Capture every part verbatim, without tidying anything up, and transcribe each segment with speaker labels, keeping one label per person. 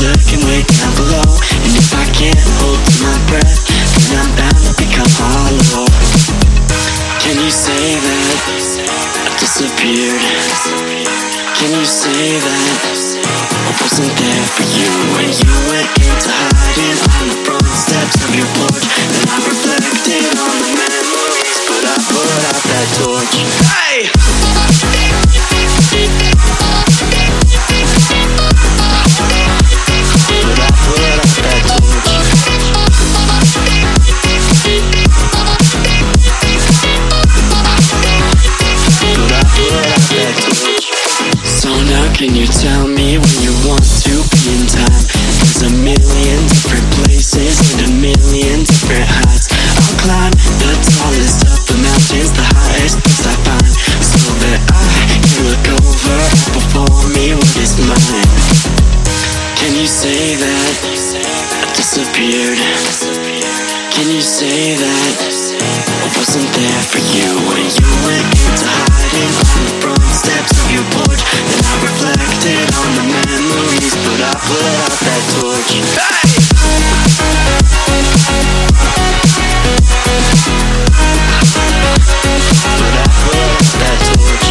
Speaker 1: looking way down below. And if I can't hold my breath, then I'm bound to become hollow. Can you say that I disappeared? Can you say that I wasn't there for you when you went into hiding on the front steps of your porch? And I reflected on the memories, but I put out that torch. Hey! But I put out that torch. But I put out that torch. So now can you tell me when you want to be in time? There's a million different places and a million different heights. I'll climb the tallest of the mountains, the highest place I find, so that I can look over before me what is mine. Can you say that I disappeared? Can you say that I wasn't there for you when you went into hiding on the front steps of your porch? And I reflected on the memories, but I put out that torch. Hey! But I put out that torch.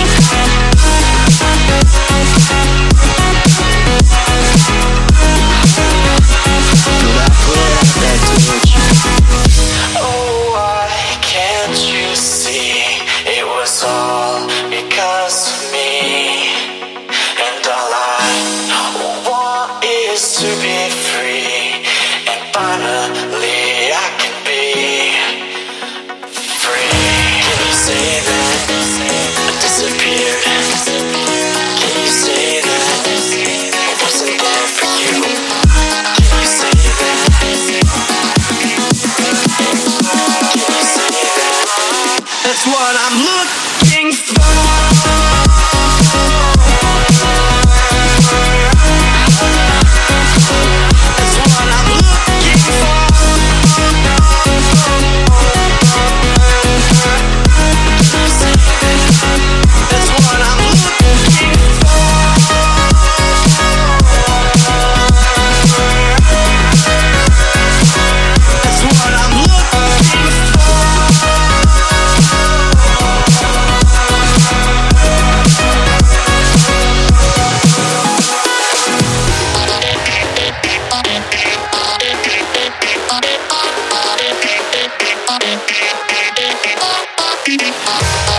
Speaker 1: But I put out that torch. Oh, why can't you see? It was all because of me. And all I want is to be free. And finally I can be free. Can you say that I disappeared? Can you say that I wasn't there for you? Can you say that? Can you say that? That's what I'm looking for. That's what I'm looking for. That's what I'm looking for. That's what I'm looking for. We'll be right back.